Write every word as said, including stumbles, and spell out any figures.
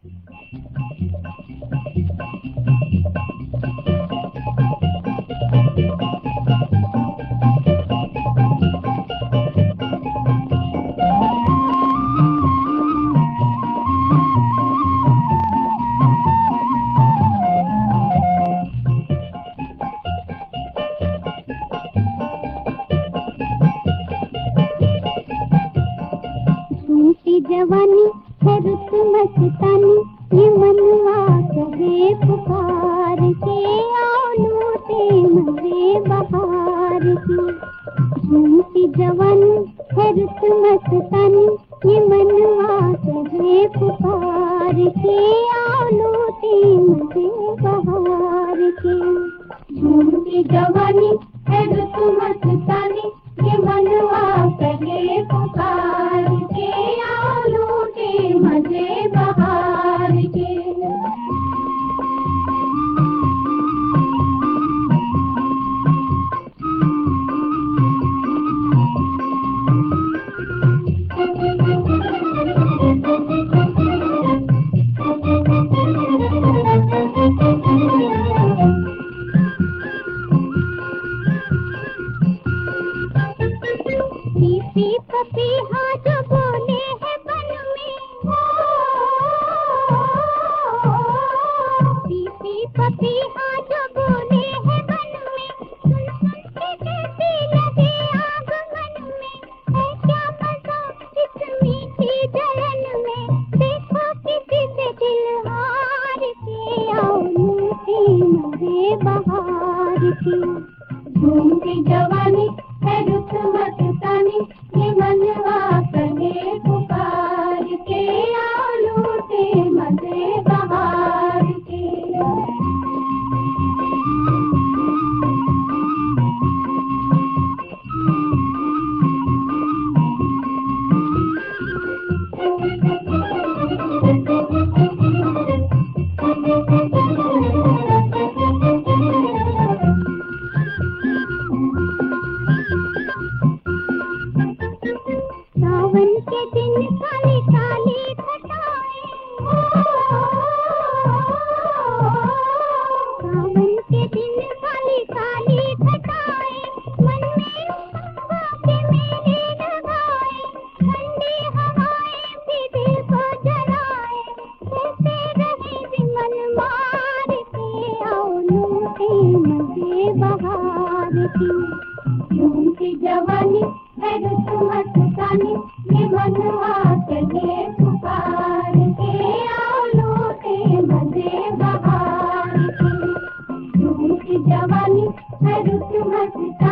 जवानी है रुत मस्तानी, ये मनवा करे पुकार के, आओ लूटे मजे बहार की। झूठी जवानी है रुत मस्तानी, ये मनवा करे पुकार के, आओ लूटे मजे बहार के। झूठी जवानी है रुत मस्तानी, ये मनवा करे पुकार के, आओ लूटे मजे बहार के। पीपी पपीहा जो बोले है बन में, पीपी पपीहा जो बोले है बन में, सुन सुन के कैसी लगे आग मन में। है क्या मजा इस मीठी जलन में, देखो किसी से दिल हार के, आओ लूटे मजे बहार की। झूठी जवानी है रुत मस्तानी, ये मनवा करे पुकार के, आओ लूटे मजे बहार के। सावन के दिन काली काली घटाएं, सावन के दिन काली काली घटाएं, मन में उमंगों के मेले लगाएं, ठंडी हवाएं भी दिल को जलाएं, कैसे रहे विमन मार के, आओ लूटे मजे बहार की। झूठी जवानी है रुत मस्तानी, ये मनवा करे पुकार के, आओ लूटे मजे बहार की। झूठी जवानी है रुत मस्तानी।